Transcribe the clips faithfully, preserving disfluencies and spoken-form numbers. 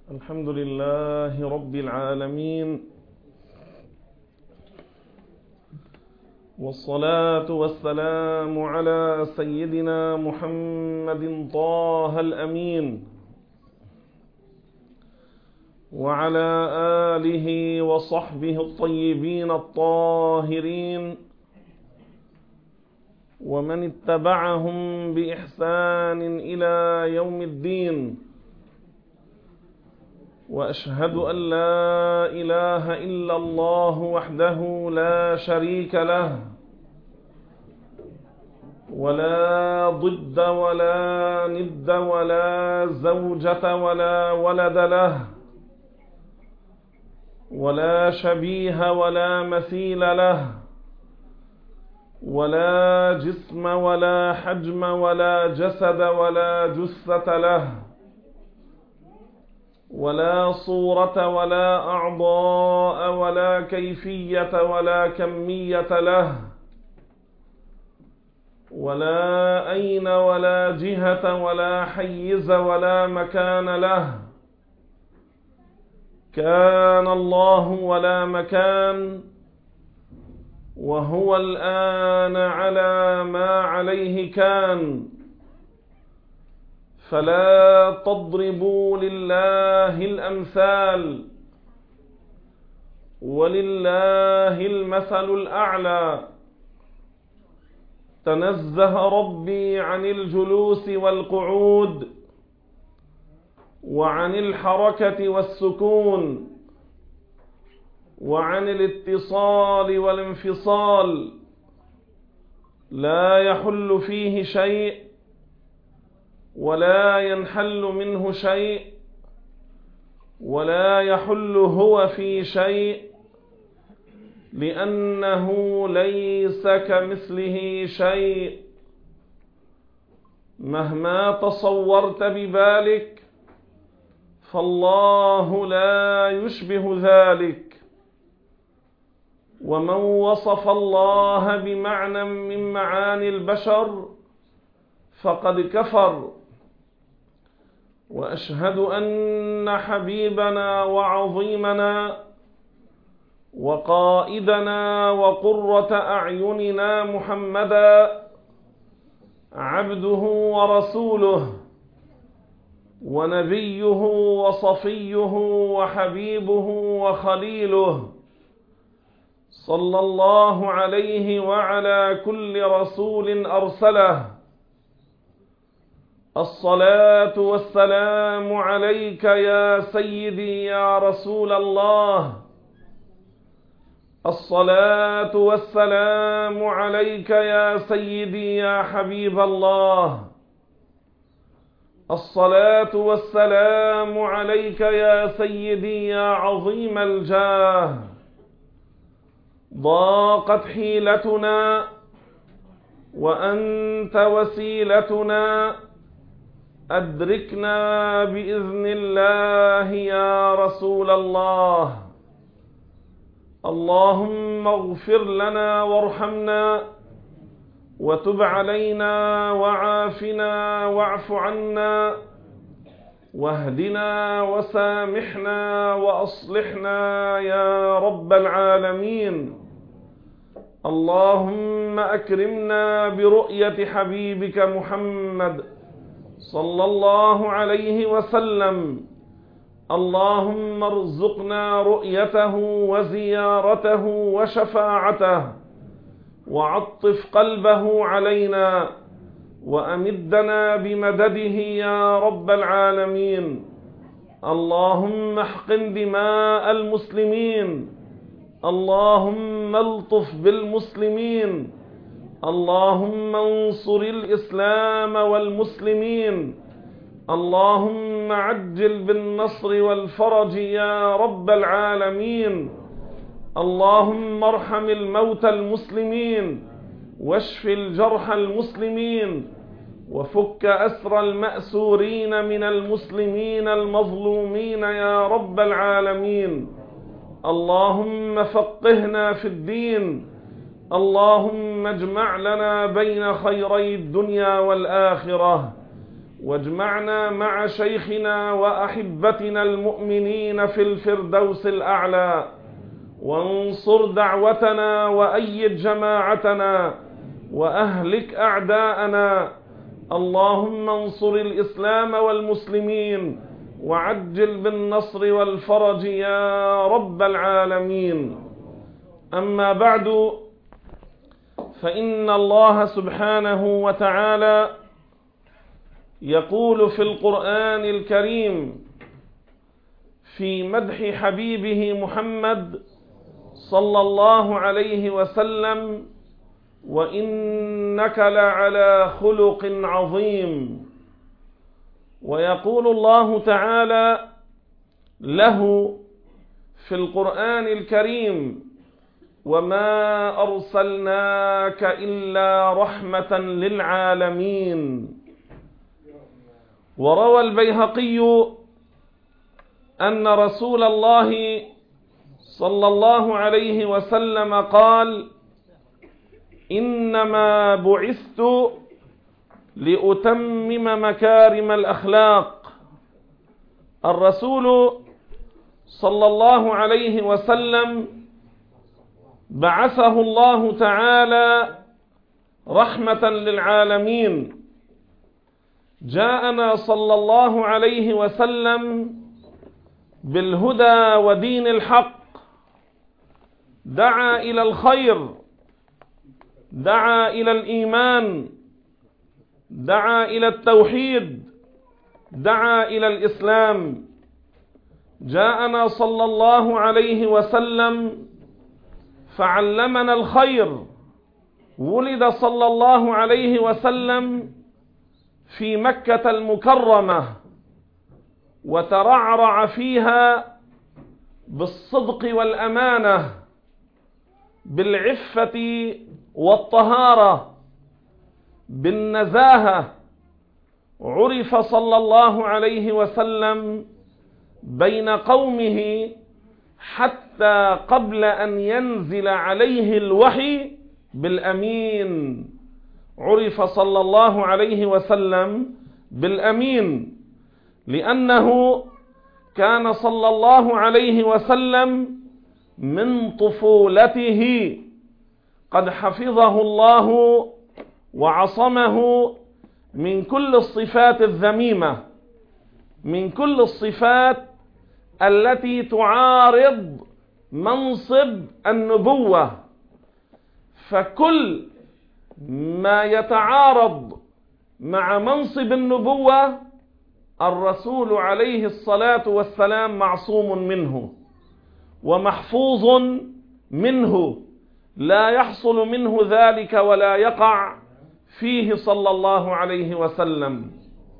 الحمد لله رب العالمين، والصلاة والسلام على سيدنا محمد طه الأمين وعلى آله وصحبه الطيبين الطاهرين ومن اتبعهم بإحسان إلى يوم الدين. وأشهد أن لا إله إلا الله وحده لا شريك له، ولا ضد ولا ند ولا زوجة ولا ولد له، ولا شبيه ولا مثيل له، ولا جسم ولا حجم ولا جسد ولا جثة له، ولا صورة ولا أعضاء ولا كيفية ولا كمية له، ولا أين ولا جهة ولا حيز ولا مكان له. كان الله ولا مكان، وهو الآن على ما عليه كان. فلا تضربوا لله الأمثال، ولله المثل الأعلى. تنزه ربي عن الجلوس والقعود، وعن الحركة والسكون، وعن الاتصال والانفصال. لا يحل فيه شيء ولا ينحل منه شيء، ولا يحل هو في شيء، لأنه ليس كمثله شيء. مهما تصورت ببالك فالله لا يشبه ذلك. ومن وصف الله بمعنى من معاني البشر فقد كفر. وأشهد أن حبيبنا وعظيمنا وقائدنا وقرة أعيننا محمدا عبده ورسوله ونبيه وصفيه وحبيبه وخليله، صلى الله عليه وعلى كل رسول أرسله. الصلاة والسلام عليك يا سيدي يا رسول الله. الصلاة والسلام عليك يا سيدي يا حبيب الله. الصلاة والسلام عليك يا سيدي يا عظيم الجاه. ضاقت حيلتنا وأنت وسيلتنا، أدركنا بإذن الله يا رسول الله. اللهم اغفر لنا وارحمنا وتب علينا وعافنا واعف عنا واهدنا وسامحنا وأصلحنا يا رب العالمين. اللهم أكرمنا برؤية حبيبك محمد صلى الله عليه وسلم. اللهم ارزقنا رؤيته وزيارته وشفاعته، وعطف قلبه علينا، وأمدنا بمدده يا رب العالمين. اللهم احقن دماء المسلمين، اللهم الطف بالمسلمين، اللهم انصر الإسلام والمسلمين، اللهم عجل بالنصر والفرج يا رب العالمين. اللهم ارحم الموتى المسلمين، واشف الجرحى المسلمين، وفك أسر المأسورين من المسلمين المظلومين يا رب العالمين. اللهم فقهنا في الدين، اللهم اجمع لنا بين خيري الدنيا والآخرة. واجمعنا مع شيخنا وأحبتنا المؤمنين في الفردوس الأعلى، وانصر دعوتنا وأيد جماعتنا وأهلك أعداءنا. اللهم انصر الإسلام والمسلمين وعجل بالنصر والفرج يا رب العالمين. أما بعد، فإن الله سبحانه وتعالى يقول في القرآن الكريم في مدح حبيبه محمد صلى الله عليه وسلم: وإنك لعلى خلق عظيم. ويقول الله تعالى له في القرآن الكريم: وما أرسلناك إلا رحمة للعالمين. وروى البيهقي أن رسول الله صلى الله عليه وسلم قال: إنما بعثت لأتمم مكارم الأخلاق. الرسول صلى الله عليه وسلم بعثه الله تعالى رحمة للعالمين. جاءنا صلى الله عليه وسلم بالهدى ودين الحق، دعا إلى الخير، دعا إلى الإيمان، دعا إلى التوحيد، دعا إلى الإسلام. جاءنا صلى الله عليه وسلم فعلمنا الخير. ولد صلى الله عليه وسلم في مكة المكرمة، وترعرع فيها بالصدق والأمانة، بالعفة والطهارة، بالنزاهة. عرف صلى الله عليه وسلم بين قومه حتى قبل أن ينزل عليه الوحي بالأمين. عرف صلى الله عليه وسلم بالأمين لأنه كان صلى الله عليه وسلم من طفولته قد حفظه الله وعصمه من كل الصفات الذميمة، من كل الصفات التي تعارض منصب النبوة. فكل ما يتعارض مع منصب النبوة الرسول عليه الصلاة والسلام معصوم منه ومحفوظ منه، لا يحصل منه ذلك ولا يقع فيه صلى الله عليه وسلم.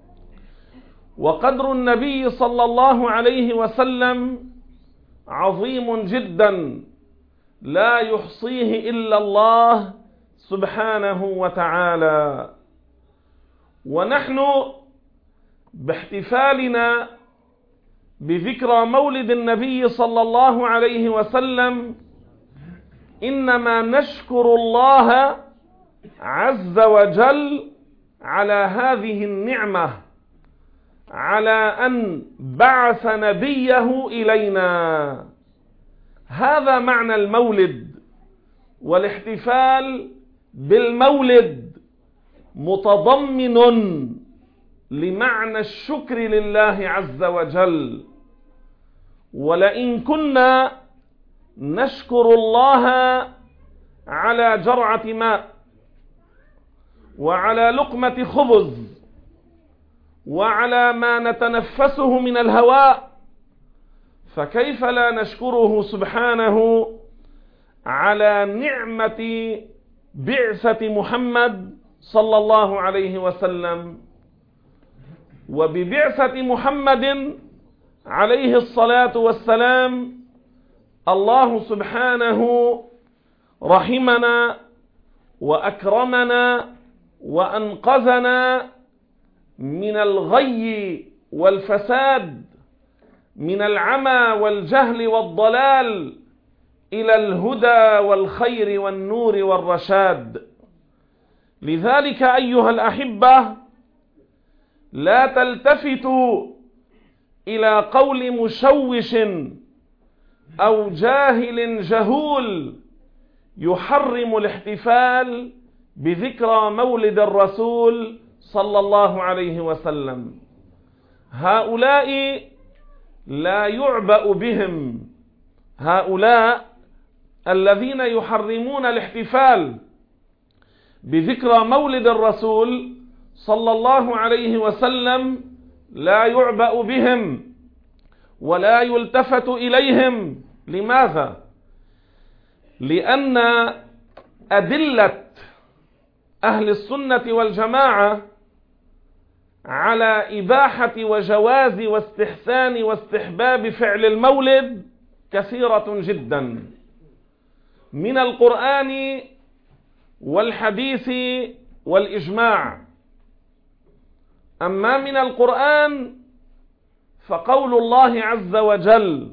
وقدر النبي صلى الله عليه وسلم عظيم جدا لا يحصيه إلا الله سبحانه وتعالى. ونحن باحتفالنا بذكرى مولد النبي صلى الله عليه وسلم إنما نشكر الله عز وجل على هذه النعمة، على أن بعث نبيه إلينا. هذا معنى المولد. والاحتفال بالمولد متضمن لمعنى الشكر لله عز وجل. ولئن كنا نشكر الله على جرعة ماء وعلى لقمة خبز وعلى ما نتنفسه من الهواء، فكيف لا نشكره سبحانه على نعمة بعثة محمد صلى الله عليه وسلم. وببعثة محمد عليه الصلاة والسلام الله سبحانه رحمنا وأكرمنا وأنقذنا من الغي والفساد، من العمى والجهل والضلال، إلى الهدى والخير والنور والرشاد. لذلك أيها الأحبة، لا تلتفتوا إلى قول مشوش أو جاهل جهول يحرم الاحتفال بذكرى مولد الرسول صلى الله عليه وسلم. هؤلاء لا يعبأ بهم، هؤلاء الذين يحرمون الاحتفال بذكرى مولد الرسول صلى الله عليه وسلم لا يعبأ بهم ولا يلتفت إليهم. لماذا؟ لأن أدلة أهل السنة والجماعة على إباحة وجواز واستحسان واستحباب فعل المولد كثيرة جدا من القرآن والحديث والإجماع. أما من القرآن فقول الله عز وجل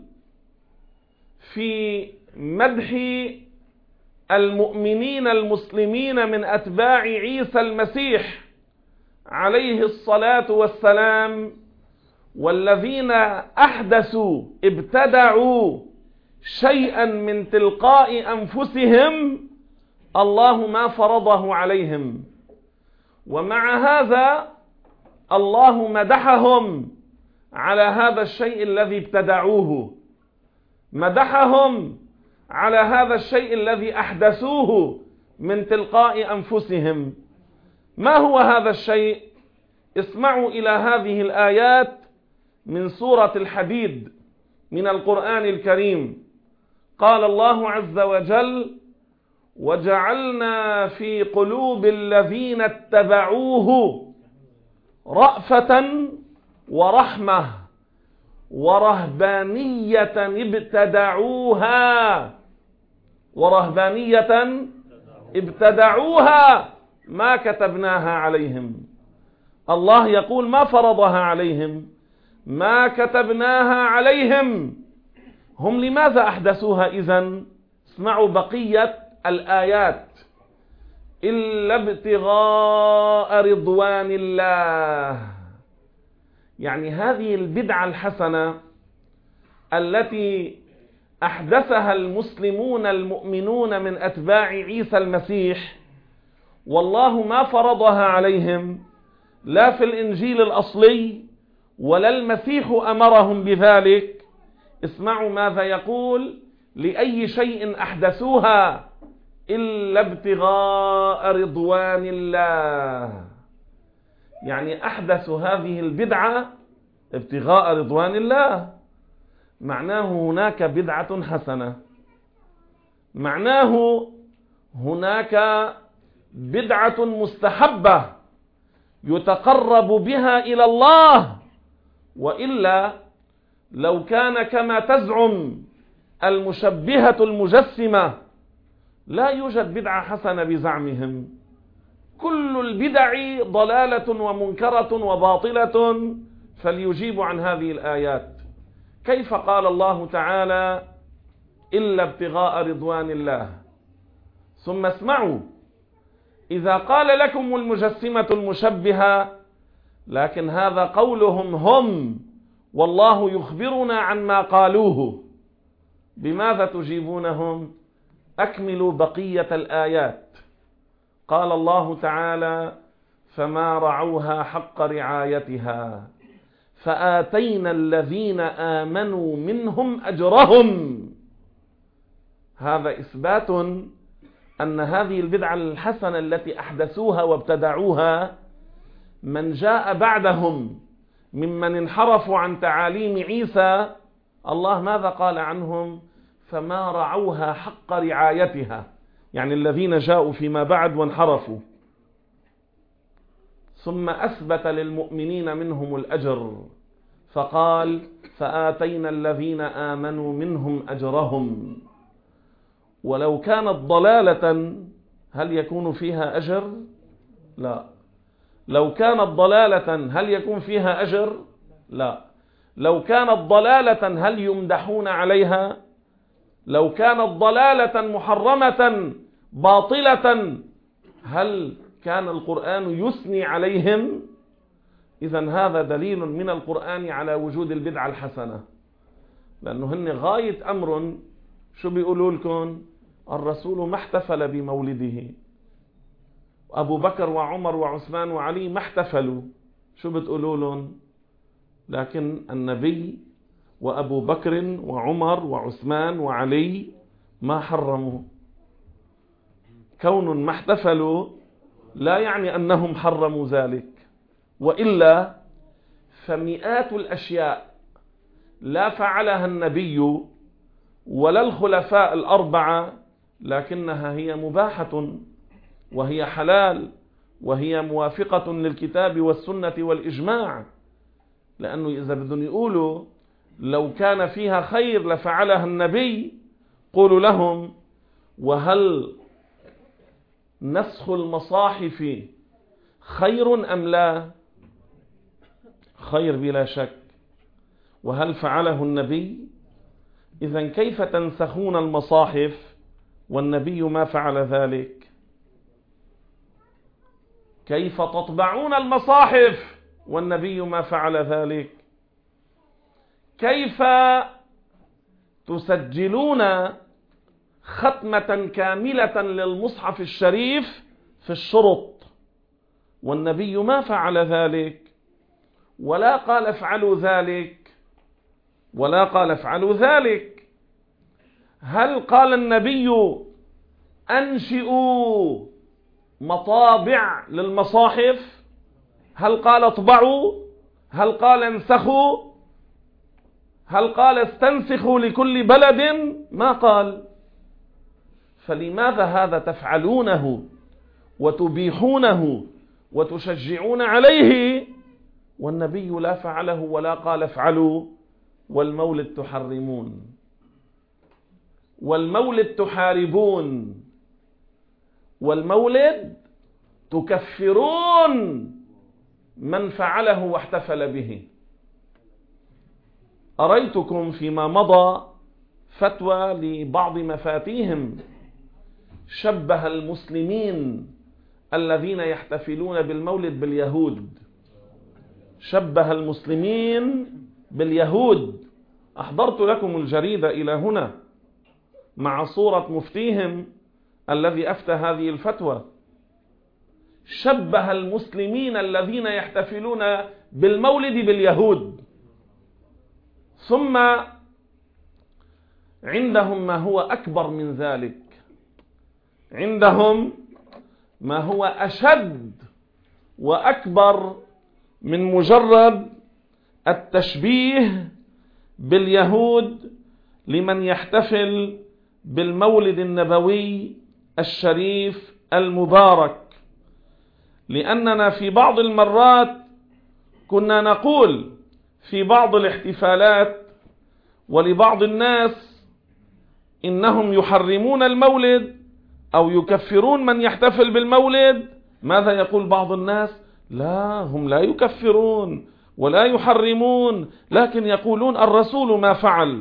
في مدح المؤمنين المسلمين من أتباع عيسى المسيح عليه الصلاة والسلام: والذين أحدثوا ابتدعوا شيئا من تلقاء أنفسهم الله ما فرضه عليهم. ومع هذا الله مدحهم على هذا الشيء الذي ابتدعوه، مدحهم على هذا الشيء الذي أحدثوه من تلقاء أنفسهم. ما هو هذا الشيء؟ اسمعوا إلى هذه الآيات من سورة الحديد من القرآن الكريم. قال الله عز وجل: وجعلنا في قلوب الذين اتبعوه رأفة ورحمة ورهبانية ابتدعوها ورهبانية ابتدعوها ما كتبناها عليهم. الله يقول ما فرضها عليهم، ما كتبناها عليهم. هم لماذا أحدثوها إذن؟ اسمعوا بقية الآيات: إلا ابتغاء رضوان الله. يعني هذه البدعة الحسنة التي أحدثها المسلمون المؤمنون من أتباع عيسى المسيح والله ما فرضها عليهم، لا في الإنجيل الأصلي ولا المسيح أمرهم بذلك. اسمعوا ماذا يقول: لأي شيء أحدثوها إلا ابتغاء رضوان الله. يعني أحدثوا هذه البدعة ابتغاء رضوان الله. معناه هناك بدعة حسنة، معناه هناك بدعة مستحبة يتقرب بها إلى الله. وإلا لو كان كما تزعم المشبهة المجسمة لا يوجد بدعة حسنة بزعمهم. كل البدع ضلالة ومنكرة وباطلة. فليجيب عن هذه الآيات. كيف قال الله تعالى إلا ابتغاء رضوان الله؟ ثم اسمعوا: إذا قال لكم المجسمة المشبهة، لكن هذا قولهم هم والله يخبرنا عن ما قالوه، بماذا تجيبونهم؟ أكملوا بقية الآيات. قال الله تعالى: فما رعوها حق رعايتها فآتينا الذين آمنوا منهم أجرهم. هذا إثبات أن هذه البدعة الحسنة التي أحدثوها وابتدعوها من جاء بعدهم ممن انحرفوا عن تعاليم عيسى، الله ماذا قال عنهم؟ فما رعوها حق رعايتها، يعني الذين جاءوا فيما بعد وانحرفوا. ثم أثبت للمؤمنين منهم الأجر فقال: فآتينا الذين آمنوا منهم أجرهم. ولو كانت ضلالة هل يكون فيها أجر؟ لا. لو كانت ضلالة هل يكون فيها أجر؟ لا. لو كانت ضلالة هل يمدحون عليها؟ لو كانت ضلالة محرمة باطلة هل كان القرآن يثني عليهم؟ إذن هذا دليل من القرآن على وجود البدعة الحسنة، لأنه هن غاية أمر شو بيقولوا لكم؟ الرسول ما احتفل بمولده، أبو بكر وعمر وعثمان وعلي ما احتفلوا، شو بتقولوا لهم؟ لكن النبي وأبو بكر وعمر وعثمان وعلي ما حرموا. كون ما احتفلوا لا يعني أنهم حرموا ذلك، وإلا فمئات الأشياء لا فعلها النبي ولا الخلفاء الأربعة، لكنها هي مباحة وهي حلال وهي موافقة للكتاب والسنة والإجماع. لأنه إذا بدهم يقولوا لو كان فيها خير لفعلها النبي، قولوا لهم: وهل نسخ المصاحف خير أم لا؟ خير بلا شك. وهل فعله النبي؟ إذن كيف تنسخون المصاحف والنبي ما فعل ذلك؟ كيف تطبعون المصاحف والنبي ما فعل ذلك؟ كيف تسجلون ختمة كاملة للمصحف الشريف في الشرط والنبي ما فعل ذلك، ولا قال افعلوا ذلك، ولا قال افعلوا ذلك؟ هل قال النبي أنشئوا مطابع للمصاحف؟ هل قال اطبعوا؟ هل قال انسخوا؟ هل قال استنسخوا لكل بلد؟ ما قال. فلماذا هذا تفعلونه وتبيحونه وتشجعون عليه والنبي لا فعله ولا قال افعلوا؟ والمولد تحرمون، والمولد تحاربون، والمولد تكفرون من فعله واحتفل به. أريتكم فيما مضى فتوى لبعض مفاتيهم شبه المسلمين الذين يحتفلون بالمولد باليهود، شبه المسلمين باليهود. أحضرت لكم الجريدة إلى هنا مع صورة مفتيهم الذي أفتى هذه الفتوى. شبه المسلمين الذين يحتفلون بالمولد باليهود، ثم عندهم ما هو أكبر من ذلك، عندهم ما هو أشد وأكبر من مجرد التشبيه باليهود لمن يحتفل بالمولد النبوي الشريف المبارك. لأننا في بعض المرات كنا نقول في بعض الاحتفالات ولبعض الناس إنهم يحرمون المولد أو يكفرون من يحتفل بالمولد. ماذا يقول بعض الناس؟ لا، هم لا يكفرون ولا يحرمون، لكن يقولون الرسول ما فعل.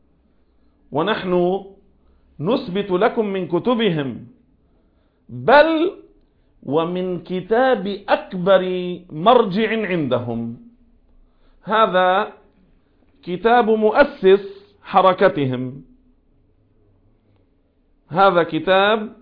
ونحن نثبت لكم من كتبهم، بل ومن كتاب أكبر مرجع عندهم. هذا كتاب مؤسس حركتهم، هذا كتاب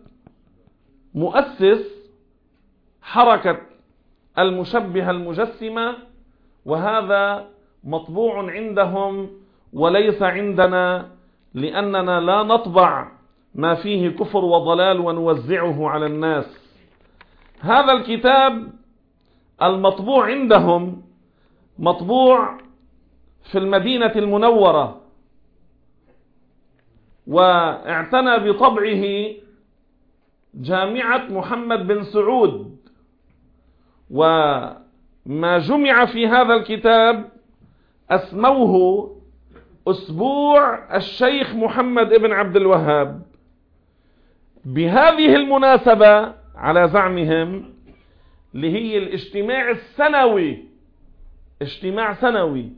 مؤسس حركة المشبهة المجسمة، وهذا مطبوع عندهم وليس عندنا، لأننا لا نطبع ما فيه كفر وضلال ونوزعه على الناس. هذا الكتاب المطبوع عندهم مطبوع في المدينة المنورة، واعتنى بطبعه جامعة محمد بن سعود. وما جمع في هذا الكتاب أسموه أسبوع الشيخ محمد بن عبد الوهاب. بهذه المناسبة على زعمهم اللي هي الاجتماع السنوي، اجتماع سنوي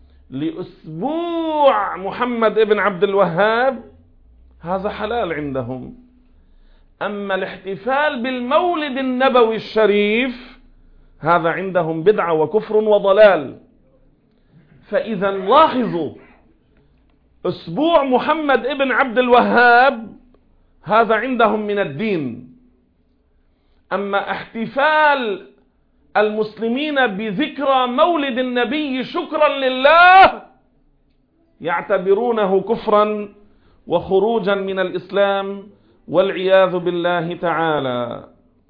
لأسبوع محمد بن عبد الوهاب، هذا حلال عندهم. أما الاحتفال بالمولد النبوي الشريف هذا عندهم بدعة وكفر وضلال. فإذا لاحظوا، أسبوع محمد ابن عبد الوهاب هذا عندهم من الدين. أما احتفال المسلمين بذكرى مولد النبي شكرا لله يعتبرونه كفرا وخروجا من الإسلام والعياذ بالله تعالى.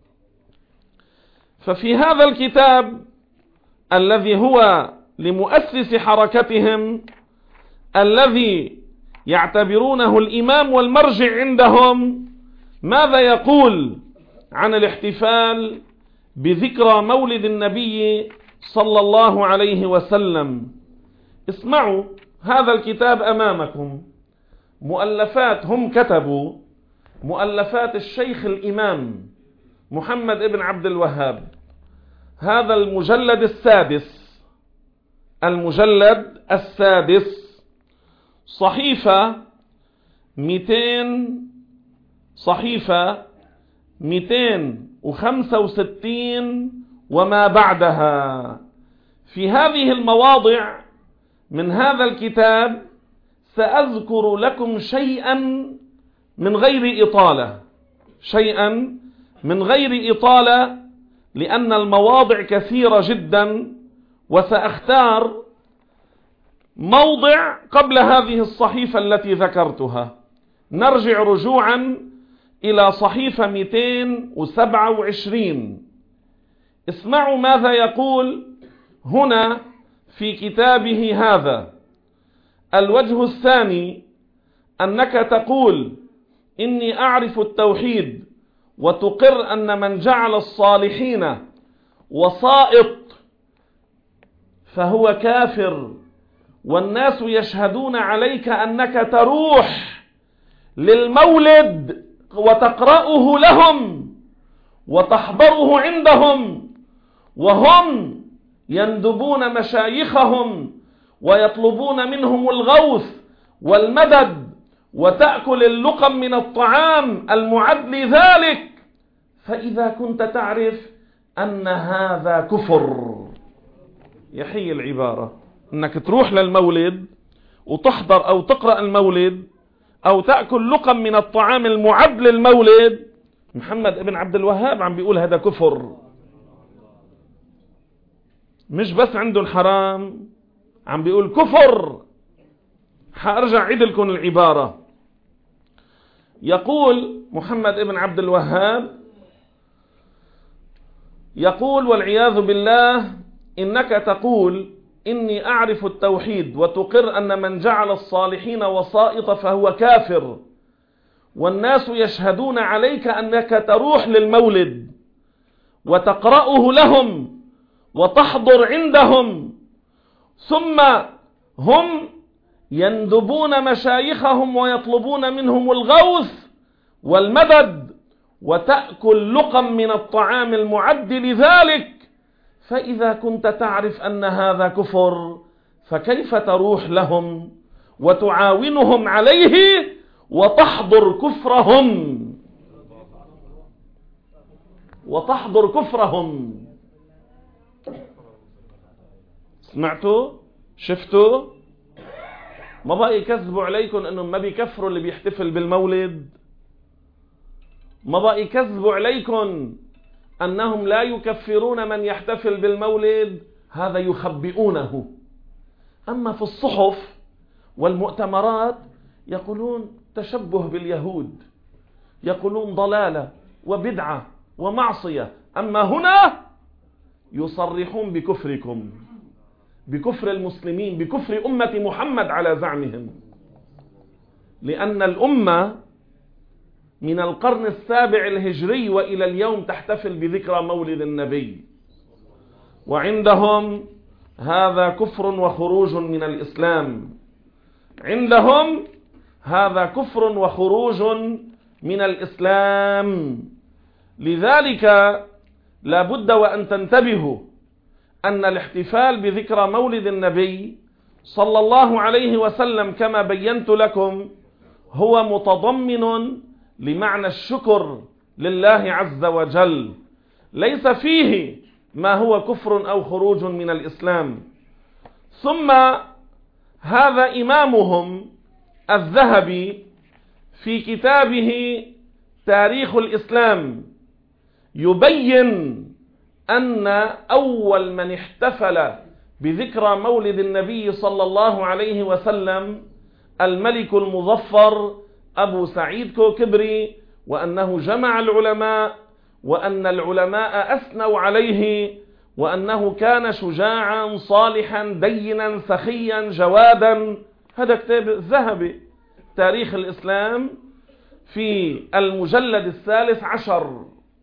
ففي هذا الكتاب الذي هو لمؤسس حركتهم الذي يعتبرونه الإمام والمرجع عندهم، ماذا يقول عن الاحتفال بذكرى مولد النبي صلى الله عليه وسلم؟ اسمعوا، هذا الكتاب أمامكم مؤلفات، هم كتبوا مؤلفات الشيخ الإمام محمد ابن عبد الوهاب. هذا المجلد السادس، المجلد السادس، صحيفة مئتين، صحيفة مئتين وخمسة وستين وما بعدها. في هذه المواضع من هذا الكتاب سأذكر لكم شيئا من غير إطالة، شيئا من غير إطالة، لأن المواضع كثيرة جدا، وسأختار موضع قبل هذه الصحيفة التي ذكرتها. نرجع رجوعا إلى صحيفة مئتين وسبعة وعشرين. اسمعوا ماذا يقول هنا في كتابه هذا. الوجه الثاني أنك تقول إني أعرف التوحيد وتقر أن من جعل الصالحين وسائط فهو كافر، والناس يشهدون عليك أنك تروح للمولد وتقرأه لهم وتحضره عندهم، وهم يندبون مشايخهم ويطلبون منهم الغوث والمدد، وتأكل اللقم من الطعام المعد لذلك. فإذا كنت تعرف أن هذا كفر، يحيي العبارة أنك تروح للمولد وتحضر أو تقرأ المولد أو تأكل لقم من الطعام المعد للمولد، محمد ابن عبد الوهاب عم بيقول هذا كفر. مش بس عنده الحرام، عم بيقول كفر. حأرجع عيد لكم العبارة. يقول محمد ابن عبد الوهاب، يقول والعياذ بالله: إنك تقول إني أعرف التوحيد وتقر أن من جعل الصالحين وسائط فهو كافر، والناس يشهدون عليك أنك تروح للمولد وتقرأه لهم وتحضر عندهم، ثم هم يندبون مشايخهم ويطلبون منهم الغوث والمدد وتأكل لقم من الطعام المعد لذلك. فإذا كنت تعرف أن هذا كفر، فكيف تروح لهم وتعاونهم عليه وتحضر كفرهم وتحضر كفرهم؟ سمعتوا؟ شفتوا؟ ما بقى يكذبوا عليكم انهم ما بيكفروا اللي بيحتفل بالمولد؟ ما بقى يكذبوا عليكم انهم لا يكفرون من يحتفل بالمولد؟ هذا يخبئونه. اما في الصحف والمؤتمرات يقولون تشبه باليهود، يقولون ضلالة وبدعة ومعصية. اما هنا يصرحون بكفركم، بكفر المسلمين، بكفر أمة محمد على زعمهم، لأن الأمة من القرن السابع الهجري وإلى اليوم تحتفل بذكرى مولد النبي، وعندهم هذا كفر وخروج من الإسلام. عندهم هذا كفر وخروج من الإسلام. لذلك لا بد وأن تنتبهوا أن الاحتفال بذكرى مولد النبي صلى الله عليه وسلم كما بينت لكم هو متضمن لمعنى الشكر لله عز وجل، ليس فيه ما هو كفر أو خروج من الإسلام. ثم هذا إمامهم الذهبي في كتابه تاريخ الإسلام يبين أن أول من احتفل بذكرى مولد النبي صلى الله عليه وسلم الملك المظفر أبو سعيد كوكبري، وأنه جمع العلماء، وأن العلماء أثنوا عليه، وأنه كان شجاعا صالحا دينا سخيا جوادا. هذا كتاب الذهبي تاريخ الإسلام في المجلد الثالث عشر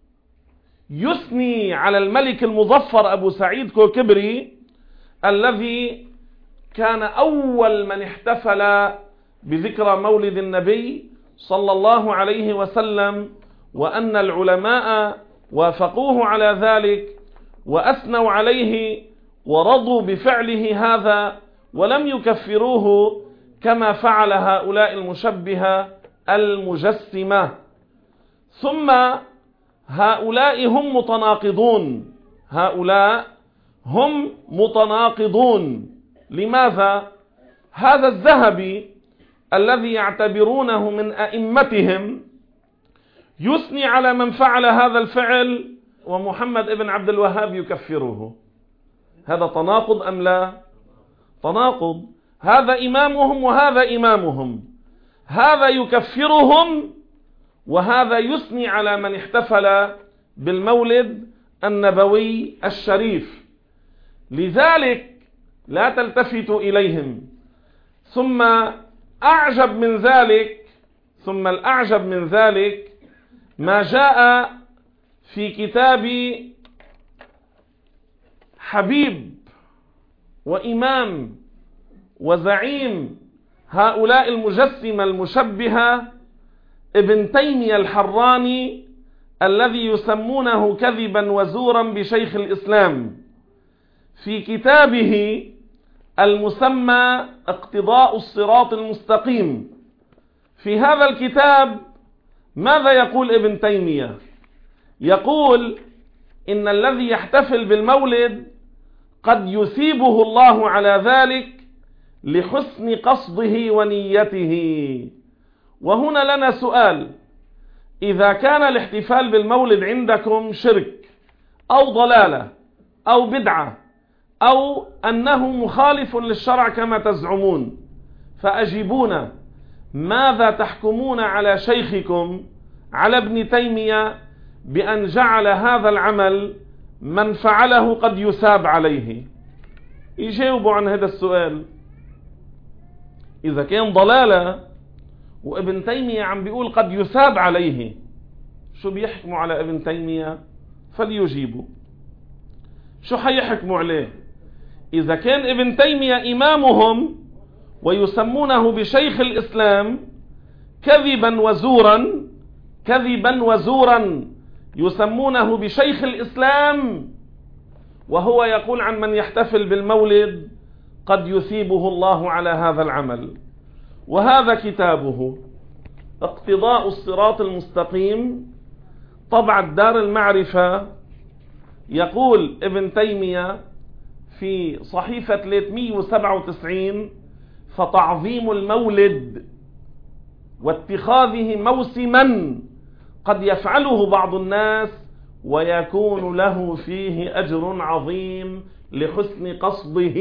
يثني على الملك المظفر أبو سعيد كوكبري الذي كان أول من احتفل بذكرى مولد النبي صلى الله عليه وسلم، وأن العلماء وافقوه على ذلك وأثنوا عليه ورضوا بفعله هذا ولم يكفروه كما فعل هؤلاء المشبهة المجسمة. ثم هؤلاء هم متناقضون، هؤلاء هم متناقضون. لماذا؟ هذا الذهبي الذي يعتبرونه من أئمتهم يثني على من فعل هذا الفعل، ومحمد ابن عبد الوهاب يكفره. هذا تناقض أم لا؟ تناقض. هذا إمامهم وهذا إمامهم، هذا يكفرهم وهذا يثني على من احتفل بالمولد النبوي الشريف. لذلك لا تلتفتوا إليهم. ثم أعجب من ذلك ثم الأعجب من ذلك ما جاء في كتاب حبيب وإمام وزعيم هؤلاء المجسمة المشبهة ابن تيمية الحراني الذي يسمونه كذبا وزورا بشيخ الإسلام، في كتابه المسمى اقتضاء الصراط المستقيم. في هذا الكتاب ماذا يقول ابن تيمية؟ يقول إن الذي يحتفل بالمولد قد يثيبه الله على ذلك لحسن قصده ونيته. وهنا لنا سؤال: إذا كان الاحتفال بالمولد عندكم شرك أو ضلالة أو بدعة أو أنه مخالف للشرع كما تزعمون، فأجيبونا، ماذا تحكمون على شيخكم على ابن تيمية بأن جعل هذا العمل من فعله قد يثاب عليه؟ يجاوبوا عن هذا السؤال. إذا كان ضلالة وابن تيمية عم بيقول قد يثاب عليه، شو بيحكموا على ابن تيمية؟ فليجيبوا. شو حيحكموا عليه؟ إذا كان ابن تيمية إمامهم ويسمونه بشيخ الإسلام كذبا وزورا، كذبا وزورا يسمونه بشيخ الإسلام، وهو يقول عن من يحتفل بالمولد قد يثيبه الله على هذا العمل. وهذا كتابه اقتضاء الصراط المستقيم، طبع دار المعرفة. يقول ابن تيمية في صحيفة ثلاثمئة وسبعة وتسعين: فتعظيم المولد واتخاذه موسما قد يفعله بعض الناس ويكون له فيه أجر عظيم لحسن قصده.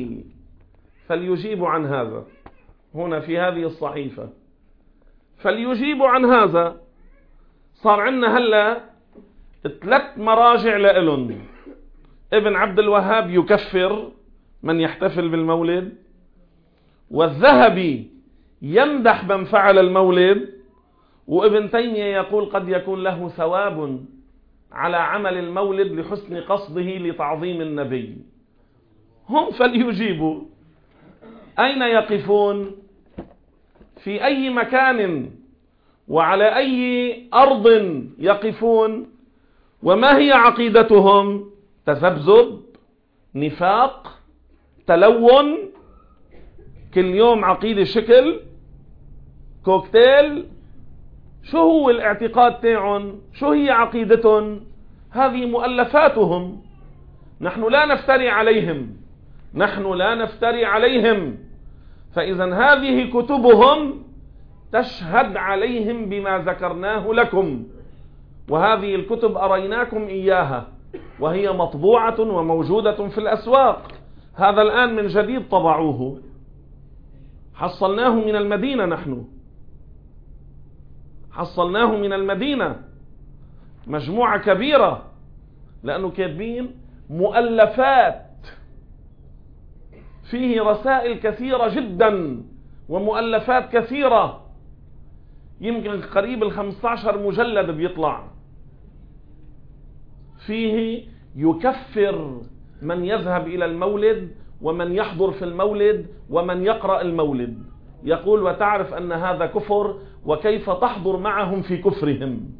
فليجيبوا عن هذا هنا في هذه الصحيفة، فليجيبوا عن هذا. صار عندنا هلا ثلاث مراجع لإلن: ابن عبد الوهاب يكفر من يحتفل بالمولد، والذهبي يمدح من فعل المولد، وابن تيمية يقول قد يكون له ثواب على عمل المولد لحسن قصده لتعظيم النبي. هم فليجيبوا أين يقفون، في أي مكان وعلى أي أرض يقفون، وما هي عقيدتهم؟ تذبذب، نفاق، تلون، كل يوم عقيدة شكل، كوكتيل. شو هو الاعتقاد تاعهم؟ شو هي عقيدتهم؟ هذه مؤلفاتهم، نحن لا نفتري عليهم، نحن لا نفتري عليهم. فإذا هذه كتبهم تشهد عليهم بما ذكرناه لكم، وهذه الكتب أريناكم إياها وهي مطبوعة وموجودة في الأسواق. هذا الآن من جديد طبعوه، حصلناه من المدينة، نحن حصلناه من المدينة، مجموعة كبيرة، لأنه كاتبين مؤلفات فيه رسائل كثيرة جدا ومؤلفات كثيرة، يمكن قريب الخمسة عشر مجلد بيطلع فيه يكفر من يذهب إلى المولد ومن يحضر في المولد ومن يقرأ المولد، يقول وتعرف أن هذا كفر وكيف تحضر معهم في كفرهم.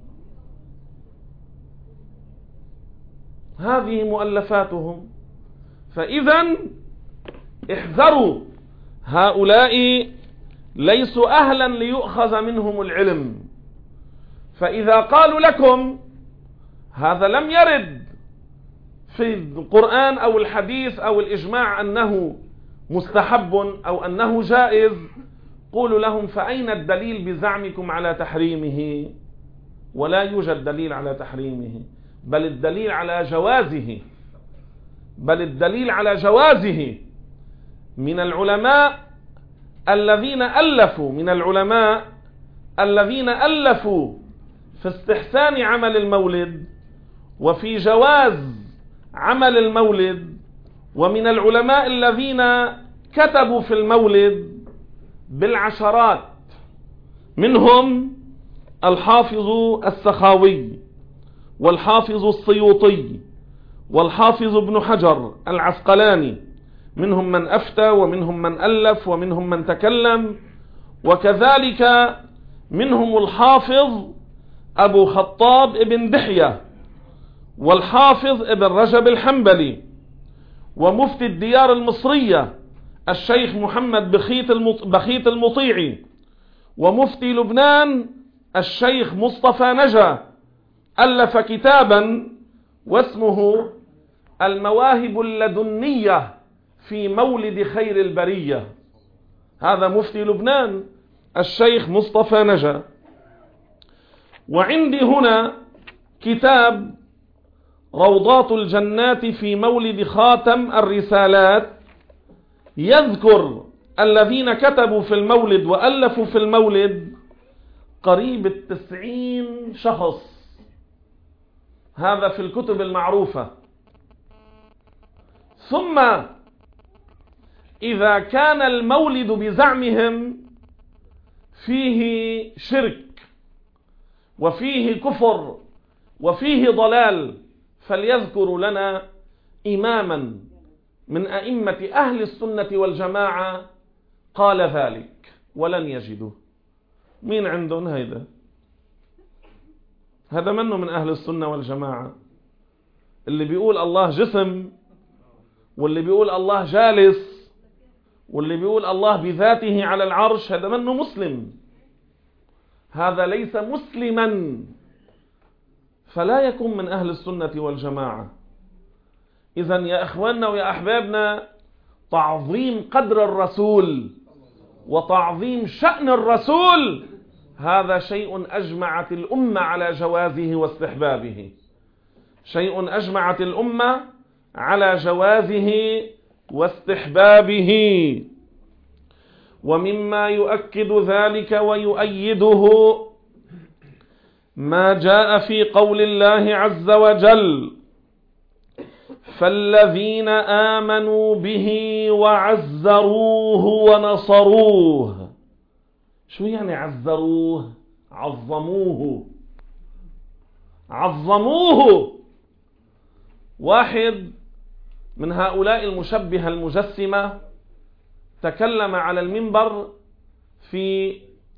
هذه مؤلفاتهم. فإذا احذروا، هؤلاء ليسوا أهلا ليؤخذ منهم العلم. فإذا قالوا لكم هذا لم يرد في القرآن أو الحديث أو الإجماع أنه مستحب أو أنه جائز، قولوا لهم فأين الدليل بزعمكم على تحريمه؟ ولا يوجد دليل على تحريمه، بل الدليل على جوازه، بل الدليل على جوازه من العلماء الذين ألفوا من العلماء الذين ألفوا في استحسان عمل المولد وفي جواز عمل المولد، ومن العلماء الذين كتبوا في المولد بالعشرات، منهم الحافظ السخاوي والحافظ السيوطي والحافظ ابن حجر العسقلاني، منهم من أفتى ومنهم من ألف ومنهم من تكلم، وكذلك منهم الحافظ أبو خطاب ابن دحية والحافظ ابن رجب الحنبلي ومفتي الديار المصرية الشيخ محمد بخيت المطيعي ومفتي لبنان الشيخ مصطفى نجا، ألف كتابا واسمه المواهب اللدنية في مولد خير البرية. هذا مفتي لبنان الشيخ مصطفى نجا. وعندي هنا كتاب روضات الجنات في مولد خاتم الرسالات، يذكر الذين كتبوا في المولد وألفوا في المولد قريب التسعين شخص، هذا في الكتب المعروفة. ثم إذا كان المولد بزعمهم فيه شرك وفيه كفر وفيه ضلال، فليذكروا لنا إماما من أئمة أهل السنة والجماعة قال ذلك، ولن يجدوا. مين عندهم هيدا؟ هذا منه من أهل السنة والجماعة، اللي بيقول الله جسم، واللي بيقول الله جالس، واللي بيقول الله بذاته على العرش، هذا منه مسلم، هذا ليس مسلما، فلا يكون من أهل السنة والجماعة. إذن يا إخواننا ويا أحبابنا، تعظيم قدر الرسول وتعظيم شأن الرسول هذا شيء أجمعت الأمة على جوازه واستحبابه، شيء أجمعت الأمة على جوازه واستحبابه. ومما يؤكد ذلك ويؤيده ما جاء في قول الله عز وجل: فالذين آمنوا به وعزروه ونصروه. شو يعني عزروه؟ عظموه، عظموه. واحد من هؤلاء المشبهة المجسمة تكلم على المنبر في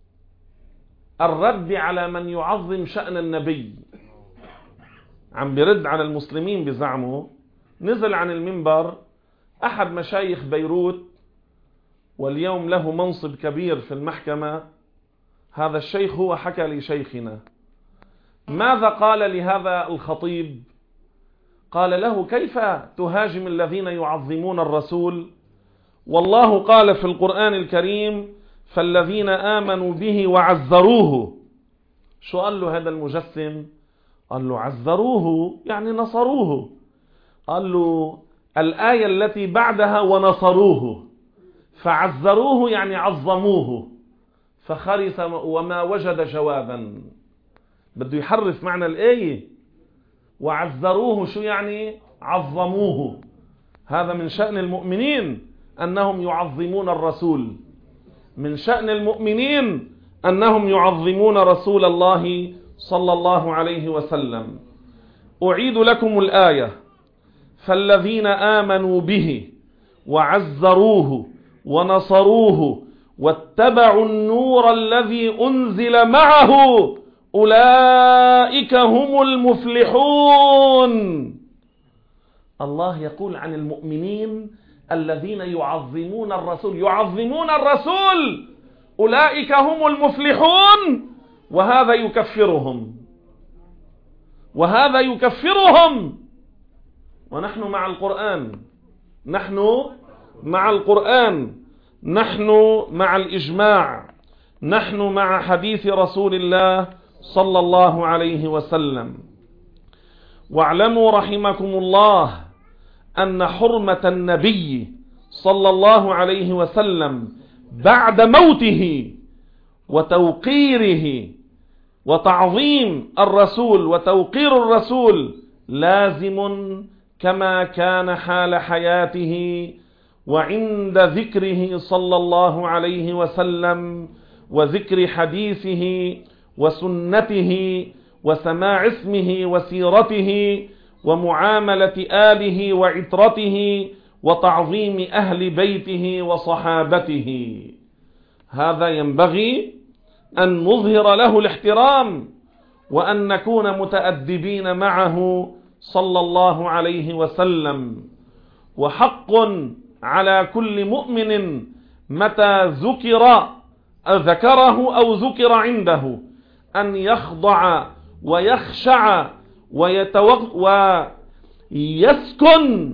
الرد على من يعظم شأن النبي، عم برد على المسلمين بزعمه. نزل عن المنبر أحد مشايخ بيروت، واليوم له منصب كبير في المحكمة. هذا الشيخ هو حكى لشيخنا ماذا قال لهذا الخطيب. قال له: كيف تهاجم الذين يعظمون الرسول والله قال في القرآن الكريم: فالذين آمنوا به وعزروه. شو قال له هذا المجسم؟ قال له: عزروه يعني نصروه. قال له: الآية التي بعدها ونصروه، فعزروه يعني عظموه. فخرس وما وجد جوابا. بده يحرف معنى الآية. وعزروه شو يعني؟ عظموه. هذا من شأن المؤمنين أنهم يعظمون الرسول، من شأن المؤمنين أنهم يعظمون رسول الله صلى الله عليه وسلم. أعيد لكم الآية: فالذين آمنوا به وعزروه ونصروه واتبعوا النور الذي أنزل معه أولئك هم المفلحون. الله يقول عن المؤمنين الذين يعظمون الرسول، يعظمون الرسول، أولئك هم المفلحون، وهذا يكفرهم، وهذا يكفرهم. ونحن مع القرآن، نحن مع القرآن، نحن مع الإجماع، نحن مع حديث رسول الله صلى الله عليه وسلم. واعلموا رحمكم الله أن حرمة النبي صلى الله عليه وسلم بعد موته وتوقيره وتعظيم الرسول وتوقير الرسول لازم كما كان حال حياته وعند ذكره صلى الله عليه وسلم وذكر حديثه وسنته وسماع اسمه وسيرته ومعاملة آله وعترته وتعظيم أهل بيته وصحابته. هذا ينبغي أن نظهر له الاحترام وأن نكون متأدبين معه صلى الله عليه وسلم. وحق على كل مؤمن متى ذكر ذكره أو ذكر عنده أن يخضع ويخشع ويسكن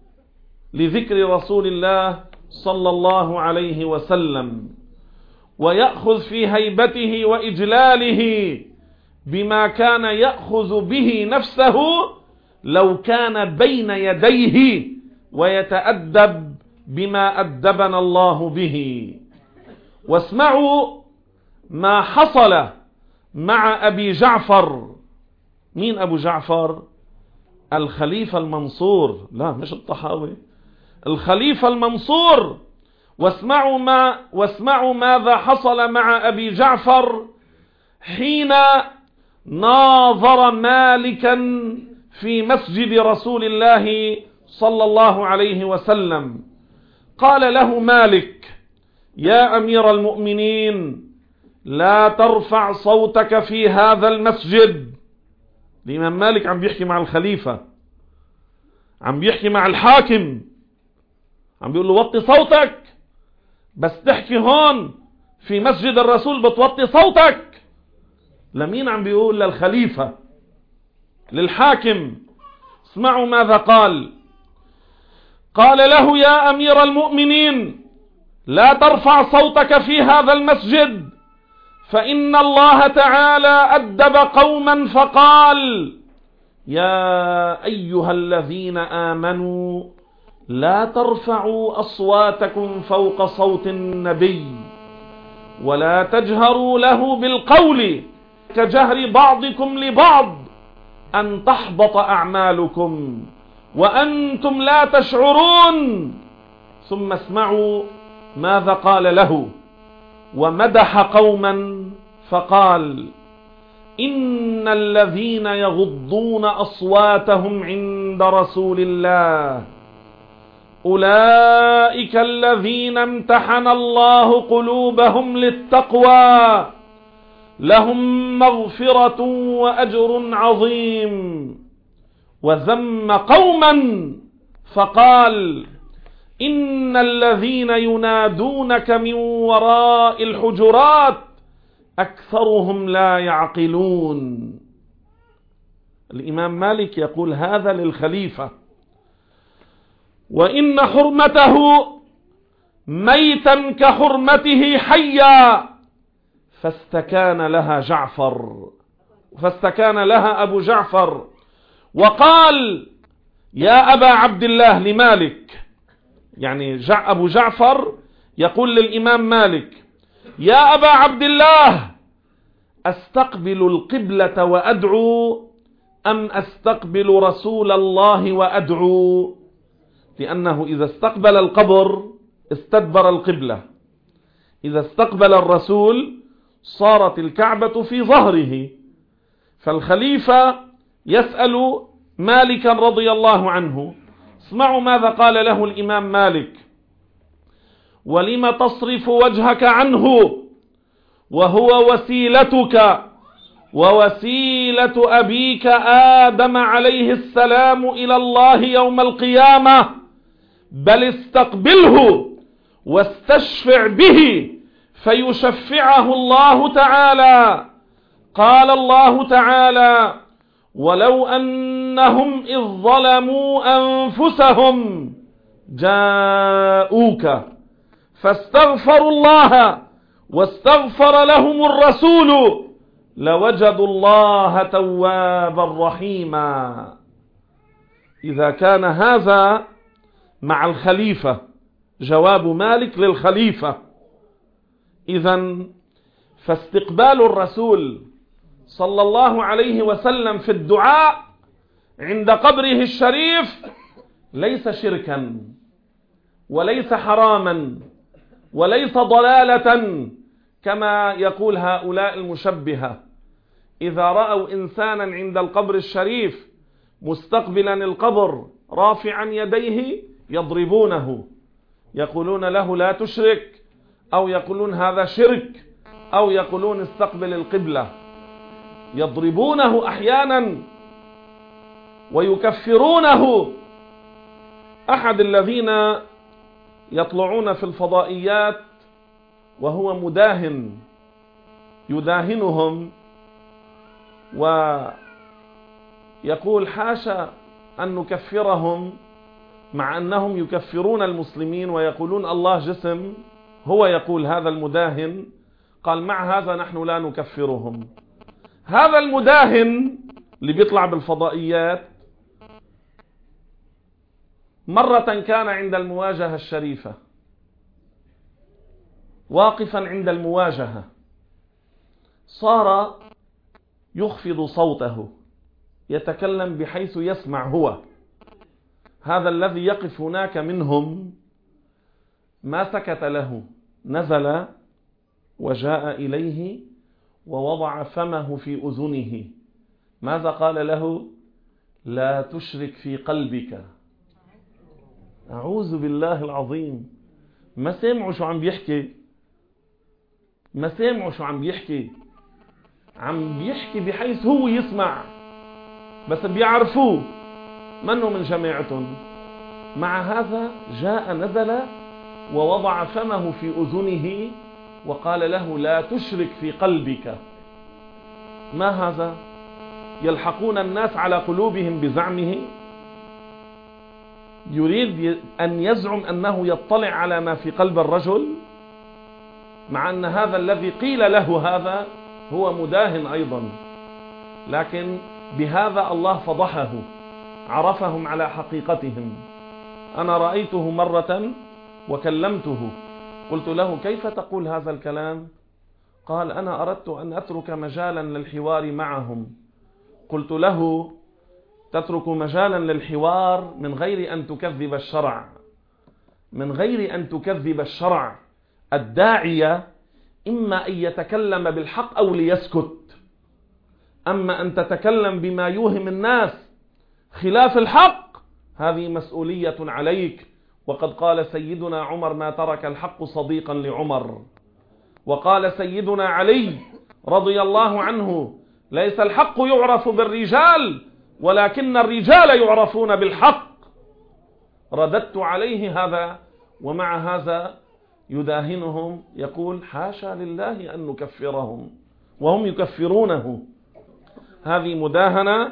لذكر رسول الله صلى الله عليه وسلم، ويأخذ في هيبته وإجلاله بما كان يأخذ به نفسه لو كان بين يديه، ويتأدب بما أدبنا الله به. واسمعوا ما حصل مع أبي جعفر. مين أبو جعفر؟ الخليفة المنصور، لا مش الطحاوي، الخليفة المنصور. واسمعوا ما واسمعوا ماذا حصل مع أبي جعفر حين ناظر مالكا في مسجد رسول الله صلى الله عليه وسلم. قال له مالك: يا أمير المؤمنين، لا ترفع صوتك في هذا المسجد. الإمام مالك عم بيحكي مع الخليفة، عم بيحكي مع الحاكم، عم بيقول له: وطي صوتك، بس تحكي هون في مسجد الرسول بتوطي صوتك. لمين عم بيقول؟ للخليفة، للحاكم. اسمعوا ماذا قال. قال له: يا أمير المؤمنين، لا ترفع صوتك في هذا المسجد، فإن الله تعالى أدب قوما فقال: يا أيها الذين آمنوا لا ترفعوا أصواتكم فوق صوت النبي ولا تجهروا له بالقول كجهر بعضكم لبعض أن تحبط أعمالكم وأنتم لا تشعرون. ثم اسمعوا ماذا قال له. ومدح قوما فقال: إن الذين يغضون أصواتهم عند رسول الله أولئك الذين امتحن الله قلوبهم للتقوى لهم مغفرة وأجر عظيم. وذم قوما فقال: إن الذين ينادونك من وراء الحجرات أكثرهم لا يعقلون. الإمام مالك يقول هذا للخليفة. وإن حرمته ميتا كحرمته حيا فاستكان لها جعفر فاستكان لها أبو جعفر وقال يا أبا عبد الله لمالك، يعني جع أبو جعفر يقول للإمام مالك يا أبا عبد الله أستقبل القبلة وأدعو أم أستقبل رسول الله وأدعو؟ لأنه إذا استقبل القبر استدبر القبلة، إذا استقبل الرسول صارت الكعبة في ظهره. فالخليفة يسأل مالكا رضي الله عنه. اسمعوا ماذا قال له الإمام مالك: ولم تصرف وجهك عنه وهو وسيلتك ووسيلة أبيك آدم عليه السلام إلى الله يوم القيامة، بل استقبله واستشفع به فيشفعه الله تعالى. قال الله تعالى: ولو أنهم إذ ظلموا أنفسهم جاءوك فاستغفروا الله واستغفر لهم الرسول لوجدوا الله توابا رحيما. إذا كان هذا مع الخليفة، جواب مالك للخليفة، إذن فاستقبال الرسول صلى الله عليه وسلم في الدعاء عند قبره الشريف ليس شركا وليس حراما وليس ضلالة كما يقول هؤلاء المشبهة. إذا رأوا إنسانا عند القبر الشريف مستقبلا القبر رافعا يديه يضربونه، يقولون له لا تشرك، أو يقولون هذا شرك، أو يقولون استقبل القبلة. يضربونه أحيانا ويكفرونه. أحد الذين يطلعون في الفضائيات وهو مداهن يداهنهم ويقول حاشا أن نكفرهم مع أنهم يكفرون المسلمين ويقولون الله جسم. هو يقول هذا المداهن، قال مع هذا نحن لا نكفرهم. هذا المداهن اللي بيطلع بالفضائيات مرة كان عند المواجهة الشريفة، واقفا عند المواجهة، صار يخفض صوته يتكلم بحيث يسمع هو. هذا الذي يقف هناك منهم ما سكت له، نزل وجاء إليه ووضع فمه في أذنه. ماذا قال له؟ لا تشرك في قلبك. أعوذ بالله العظيم. ما سمعوا شو عم بيحكي، ما سمعوا شو عم بيحكي، عم بيحكي بحيث هو يسمع، بس بيعرفوه منه من جماعتهم. مع هذا جاء نزل ووضع فمه في أذنه وقال له لا تشرك في قلبك. ما هذا؟ يلحقون الناس على قلوبهم بزعمه. يريد أن يزعم أنه يطلع على ما في قلب الرجل، مع أن هذا الذي قيل له هذا هو مداهن أيضا. لكن بهذا الله فضحه، عرفهم على حقيقتهم. أنا رأيته مرة وكلمته، قلت له كيف تقول هذا الكلام؟ قال أنا أردت أن أترك مجالا للحوار معهم. قلت له تترك مجالا للحوار من غير أن تكذب الشرع، من غير أن تكذب الشرع. الداعية إما أن يتكلم بالحق أو ليسكت، أما أن تتكلم بما يوهم الناس خلاف الحق هذه مسؤولية عليك. وقد قال سيدنا عمر ما ترك الحق صديقا لعمر، وقال سيدنا علي رضي الله عنه ليس الحق يعرف بالرجال ولكن الرجال يعرفون بالحق. رددت عليه هذا، ومع هذا يداهنهم، يقول حاشا لله أن نكفرهم وهم يكفرونه. هذه مداهنة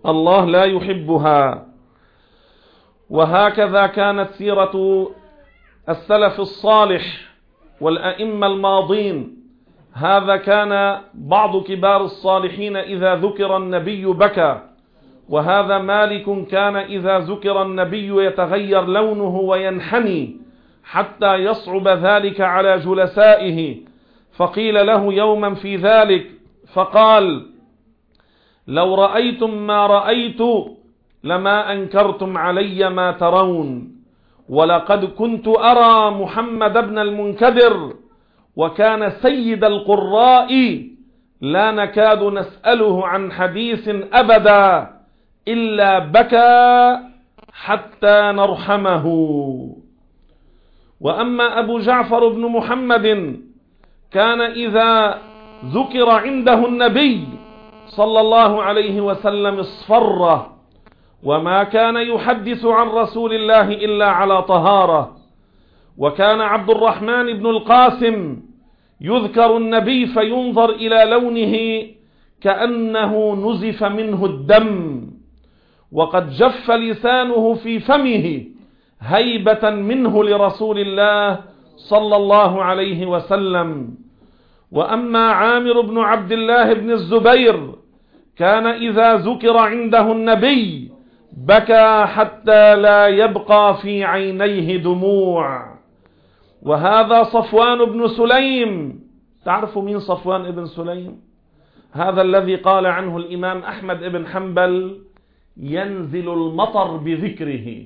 الله لا يحبها. وهكذا كانت سيرة السلف الصالح والأئمة الماضين. هذا كان بعض كبار الصالحين إذا ذكر النبي بكى، وهذا مالك كان إذا ذكر النبي يتغير لونه وينحني حتى يصعب ذلك على جلسائه. فقيل له يوما في ذلك فقال: لو رأيتم ما رأيت لما أنكرتم علي ما ترون، ولقد كنت أرى محمد بن المنكدر وكان سيد القراء لا نكاد نسأله عن حديث أبدا إلا بكى حتى نرحمه. وأما أبو جعفر بن محمد كان إذا ذكر عنده النبي صلى الله عليه وسلم اصفر، وما كان يحدث عن رسول الله إلا على طهارة. وكان عبد الرحمن بن القاسم يذكر النبي فينظر إلى لونه كأنه نزف منه الدم، وقد جف لسانه في فمه هيبة منه لرسول الله صلى الله عليه وسلم. وأما عامر بن عبد الله بن الزبير كان إذا ذكر عنده النبي بكى حتى لا يبقى في عينيه دموع. وهذا صفوان بن سليم. تعرفوا مين صفوان بن سليم؟ هذا الذي قال عنه الإمام أحمد بن حنبل: ينزل المطر بذكره.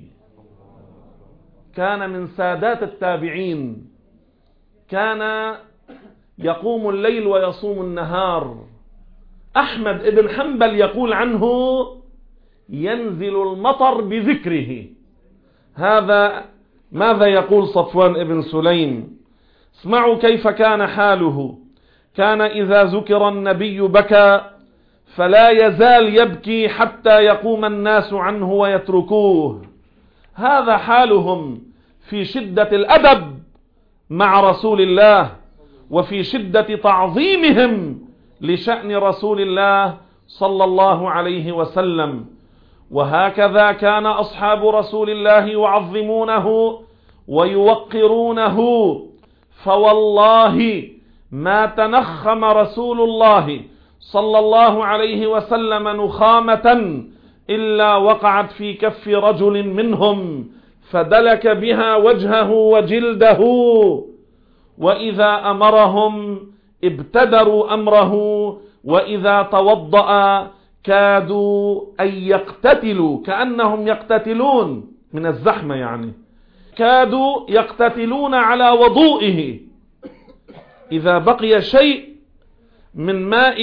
كان من سادات التابعين، كان يقوم الليل ويصوم النهار. أحمد بن حنبل يقول عنه: ينزل المطر بذكره. هذا ماذا يقول صفوان بن سليم؟ اسمعوا كيف كان حاله. كان إذا ذكر النبي بكى فلا يزال يبكي حتى يقوم الناس عنه ويتركوه. هذا حالهم في شدة الأدب مع رسول الله وفي شدة تعظيمهم لشأن رسول الله صلى الله عليه وسلم. وهكذا كان أصحاب رسول الله يعظمونه ويوقرونه. فوالله ما تنخم رسول الله صلى الله عليه وسلم نخامة إلا وقعت في كف رجل منهم فدلك بها وجهه وجلده. وإذا أمرهم ابتدروا أمره، وإذا توضأ كادوا أن يقتتلوا، كأنهم يقتتلون من الزحمة، يعني كادوا يقتتلون على وضوئه. إذا بقي شيء من ماء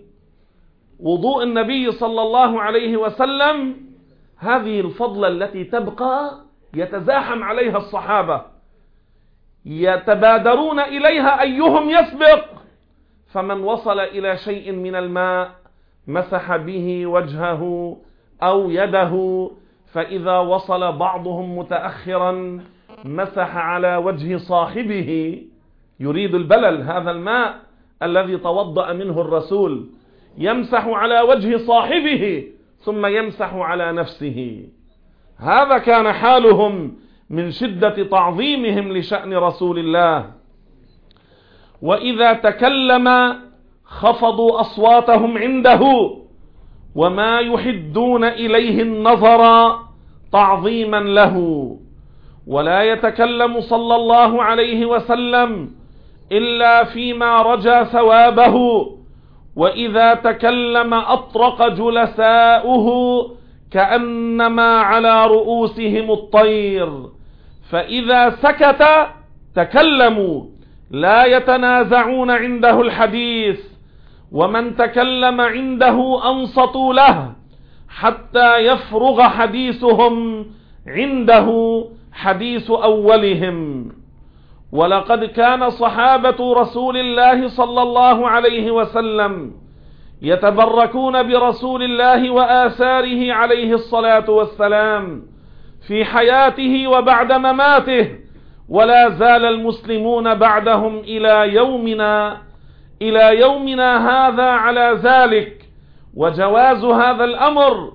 وضوء النبي صلى الله عليه وسلم، هذه الفضلة التي تبقى يتزاحم عليها الصحابة، يتبادرون إليها أيهم يسبق. فمن وصل إلى شيء من الماء مسح به وجهه أو يده، فإذا وصل بعضهم متأخرا مسح على وجه صاحبه، يريد البلل، هذا الماء الذي توضأ منه الرسول، يمسح على وجه صاحبه ثم يمسح على نفسه. هذا كان حالهم من شدة تعظيمهم لشأن رسول الله. وإذا تكلم خفضوا أصواتهم عنده، وما يحدون إليه النظر تعظيما له. ولا يتكلم صلى الله عليه وسلم إلا فيما رجى ثوابه، وإذا تكلم أطرق جلساؤه كأنما على رؤوسهم الطير، فإذا سكت تكلموا لا يتنازعون عنده الحديث، ومن تكلم عنده أنصتوا له حتى يفرغ حديثهم عنده حديث أولهم. ولقد كان صحابة رسول الله صلى الله عليه وسلم يتبركون برسول الله وآثاره عليه الصلاة والسلام في حياته وبعد مماته، ولا زال المسلمون بعدهم إلى يومنا إلى يومنا هذا على ذلك. وجواز هذا الأمر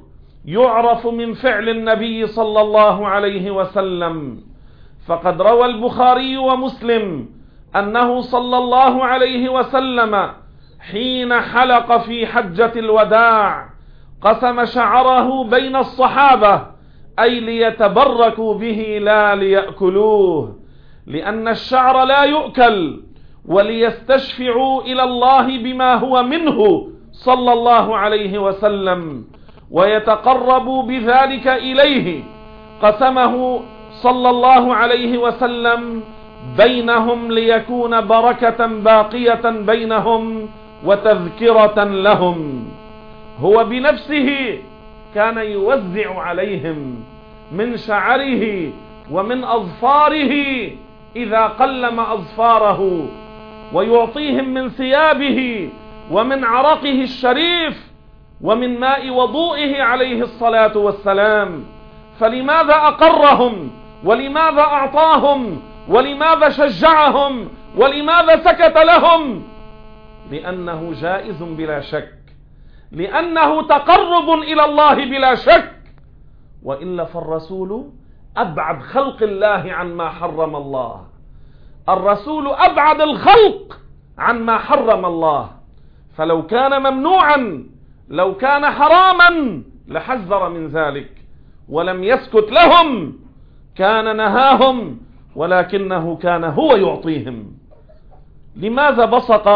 يعرف من فعل النبي صلى الله عليه وسلم. فقد روى البخاري ومسلم أنه صلى الله عليه وسلم حين حلق في حجة الوداع قسم شعره بين الصحابة، أي ليتبركوا به لا ليأكلوه، لأن الشعر لا يؤكل، وليستشفعوا إلى الله بما هو منه صلى الله عليه وسلم ويتقربوا بذلك إليه. قسمه صلى الله عليه وسلم بينهم ليكون بركة باقية بينهم وتذكرة لهم. هو بنفسه كان يوزع عليهم من شعره ومن أظفاره إذا قلم أظفاره، ويعطيهم من ثيابه ومن عرقه الشريف ومن ماء وضوئه عليه الصلاة والسلام. فلماذا أقرهم؟ ولماذا أعطاهم؟ ولماذا شجعهم؟ ولماذا سكت لهم؟ لأنه جائز بلا شك، لأنه تقرب إلى الله بلا شك، وإلا فالرسول أبعد خلق الله عن ما حرم الله. الرسول أبعد الخلق عن ما حرم الله، فلو كان ممنوعا، لو كان حراما لحذر من ذلك، ولم يسكت لهم، كان نهاهم، ولكنه كان هو يعطيهم. لماذا بصق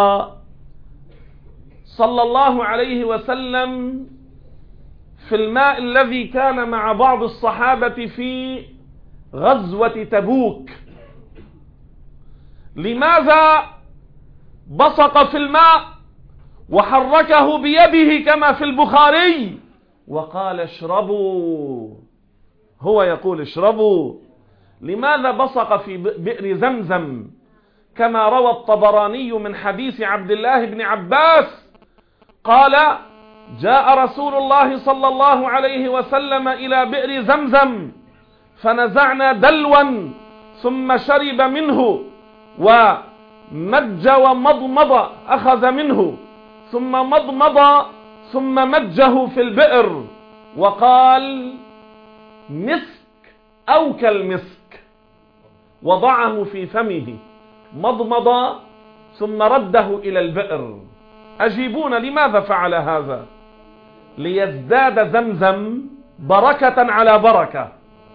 صلى الله عليه وسلم في الماء الذي كان مع بعض الصحابة في غزوة تبوك؟ لماذا بصق في الماء وحركه بيده كما في البخاري وقال اشربوا؟ هو يقول اشربوا. لماذا بصق في بئر زمزم كما روى الطبراني من حديث عبد الله بن عباس قال جاء رسول الله صلى الله عليه وسلم إلى بئر زمزم فنزعنا دلوا ثم شرب منه ومج ومضمض، أخذ منه ثم مضمض ثم مجه في البئر وقال مسك أو كالمسك، وضعه في فمه، مضمض ثم رده إلى البئر. أجيبون لماذا فعل هذا؟ ليزداد زمزم بركة على بركة،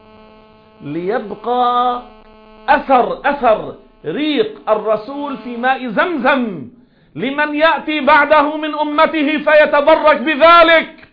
ليبقى أثر أثر ريق الرسول في ماء زمزم لمن يأتي بعده من أمته فيتبرك بذلك.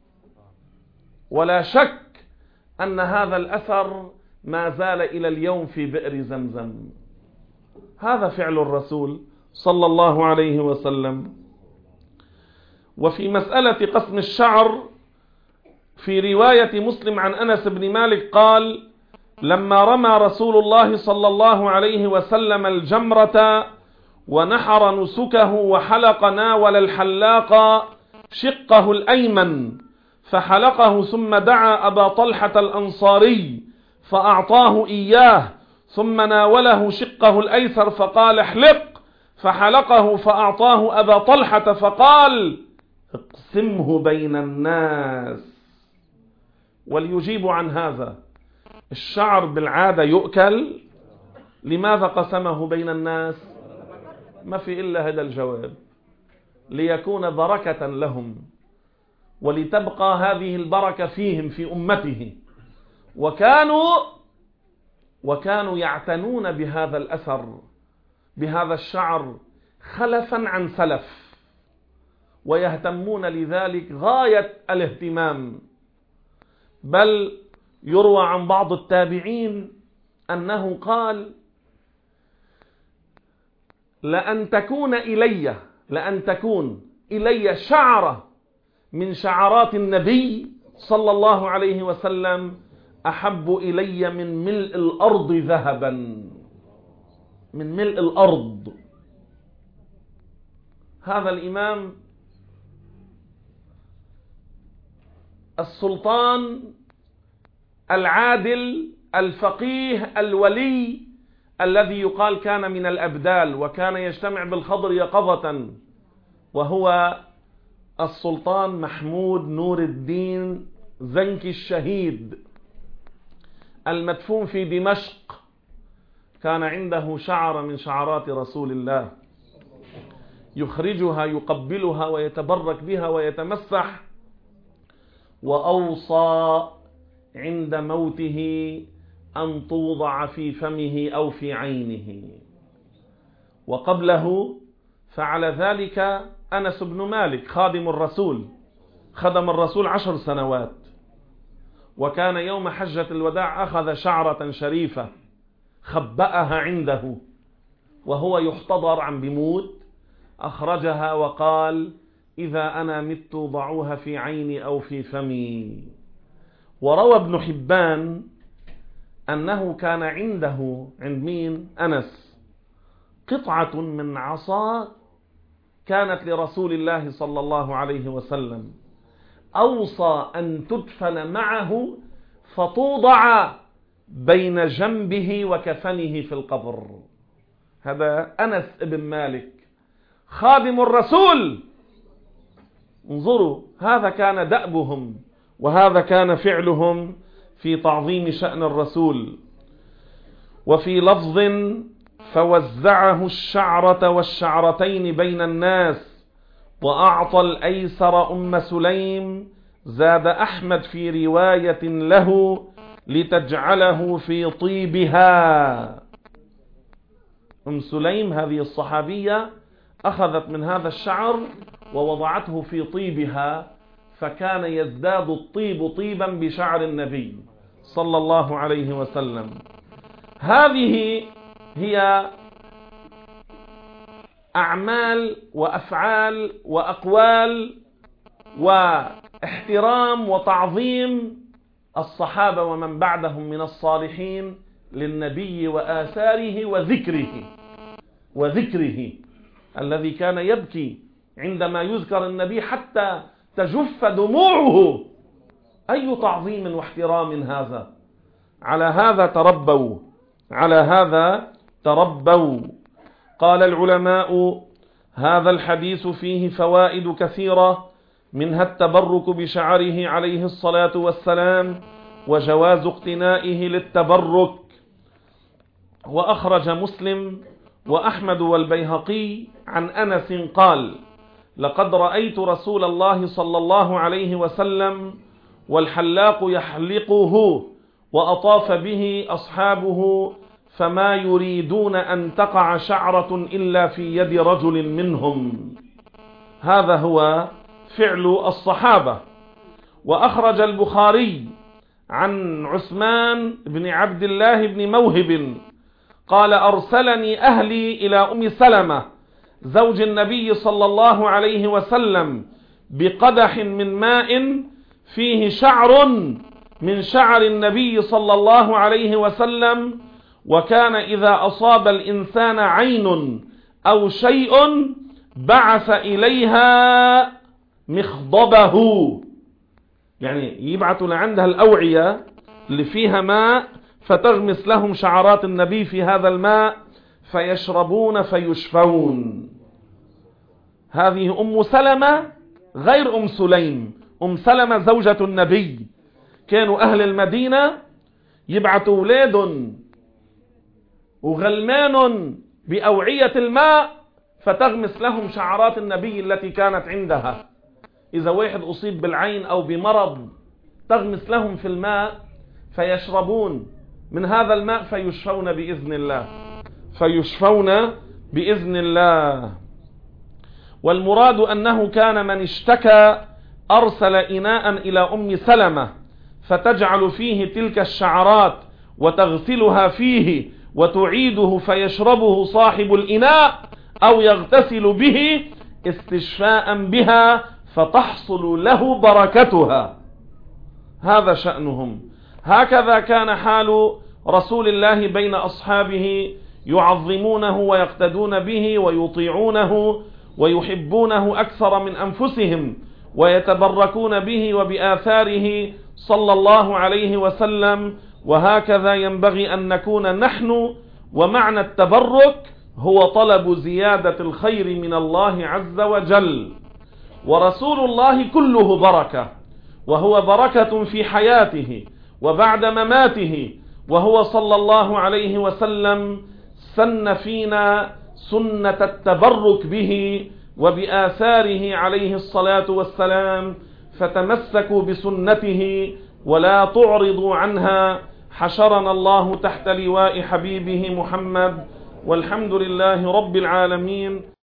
ولا شك أن هذا الأثر ما زال إلى اليوم في بئر زمزم. هذا فعل الرسول صلى الله عليه وسلم. وفي مسألة قسم الشعر في رواية مسلم عن أنس بن مالك قال لما رمى رسول الله صلى الله عليه وسلم الجمرة ونحر نسكه وحلق ناول الحلاق شقه الأيمن فحلقه ثم دعا أبا طلحة الأنصاري فأعطاه إياه ثم ناوله شقه الأيسر فقال احلق، فحلقه فأعطاه أبا طلحة فقال اقسمه بين الناس. وليجيب عن هذا، الشعر بالعادة يؤكل، لماذا قسمه بين الناس؟ ما في إلا هذا الجواب، ليكون بركة لهم ولتبقى هذه البركة فيهم في أمته. وكانوا وكانوا يعتنون بهذا الأثر، بهذا الشعر خلفا عن سلف، ويهتمون لذلك غاية الاهتمام. بل يروى عن بعض التابعين أنه قال لأن تكون إلي لأن تكون إلي شعرة من شعرات النبي صلى الله عليه وسلم أحب إلي من ملء الأرض ذهبا، من ملء الأرض. هذا الإمام السلطان العادل الفقيه الولي الذي يقال كان من الأبدال وكان يجتمع بالخضر يقظة، وهو السلطان محمود نور الدين زنكي الشهيد المدفون في دمشق كان عنده شعرة من شعرات رسول الله يخرجها يقبلها ويتبرك بها ويتمسح، وأوصى عند موته أن توضع في فمه أو في عينه. وقبله فعل ذلك أنس بن مالك خادم الرسول، خدم الرسول عشر سنوات، وكان يوم حجة الوداع أخذ شعرة شريفة خبأها عنده وهو يحتضر عن بموت، أخرجها وقال إذا أنا مت ضعوها في عيني أو في فمي. وروى ابن حبان أنه كان عنده عند مين؟ أنس قطعة من عصا كانت لرسول الله صلى الله عليه وسلم، أوصى أن تدفن معه فتوضع بين جنبه وكفنه في القبر. هذا أنس بن مالك خادم الرسول. انظروا، هذا كان دأبهم وهذا كان فعلهم في تعظيم شأن الرسول. وفي لفظ فوزعه الشعرة والشعرتين بين الناس وأعطى الأيسر أم سليم. زاد أحمد في رواية له لتجعله في طيبها. أم سليم هذه الصحابية أخذت من هذا الشعر ووضعته في طيبها، فكان يزداد الطيب طيبا بشعر النبي صلى الله عليه وسلم. هذه هي أعمال وأفعال وأقوال واحترام وتعظيم الصحابة ومن بعدهم من الصالحين للنبي وآثاره وذكره وذكره الذي كان يبكي عندما يذكر النبي حتى تجف دموعه. أي تعظيم واحترام هذا! على هذا تربوا، على هذا تربوا. قال العلماء هذا الحديث فيه فوائد كثيرة، منها التبرك بشعره عليه الصلاة والسلام وجواز اقتنائه للتبرك. وأخرج مسلم وأحمد والبيهقي عن أنس قال لقد رأيت رسول الله صلى الله عليه وسلم والحلاق يحلقه وأطاف به أصحابه فما يريدون أن تقع شعرة إلا في يد رجل منهم. هذا هو فعل الصحابة. وأخرج البخاري عن عثمان بن عبد الله بن موهب قال أرسلني أهلي إلى أم سلمة زوج النبي صلى الله عليه وسلم بقدح من ماء فيه شعر من شعر النبي صلى الله عليه وسلم، وكان إذا أصاب الإنسان عين أو شيء بعث إليها مخضبه، يعني يبعث لعندها الأوعية اللي فيها ماء فتغمس لهم شعرات النبي في هذا الماء فيشربون فيشفون. هذه أم سلمة غير أم سليم. أم سلمة زوجة النبي، كانوا أهل المدينة يبعثوا أولاد وغلمان بأوعية الماء فتغمس لهم شعرات النبي التي كانت عندها. إذا واحد أصيب بالعين أو بمرض تغمس لهم في الماء فيشربون من هذا الماء فيشفون بإذن الله، فيشفون بإذن الله. والمراد أنه كان من اشتكى أرسل إناء إلى أم سلمة فتجعل فيه تلك الشعرات وتغسلها فيه وتعيده فيشربه صاحب الإناء أو يغتسل به استشفاء بها فتحصل له بركتها. هذا شأنهم. هكذا كان حال رسول الله بين أصحابه، يعظمونه ويقتدون به ويطيعونه ويحبونه أكثر من أنفسهم ويتبركون به وبآثاره صلى الله عليه وسلم. وهكذا ينبغي أن نكون نحن. ومعنى التبرك هو طلب زيادة الخير من الله عز وجل. ورسول الله كله بركة، وهو بركة في حياته وبعد مماته، وهو صلى الله عليه وسلم سن فينا سنة التبرك به وبآثاره عليه الصلاة والسلام، فتمسكوا بسنته ولا تعرضوا عنها. حشرنا الله تحت لواء حبيبه محمد، والحمد لله رب العالمين.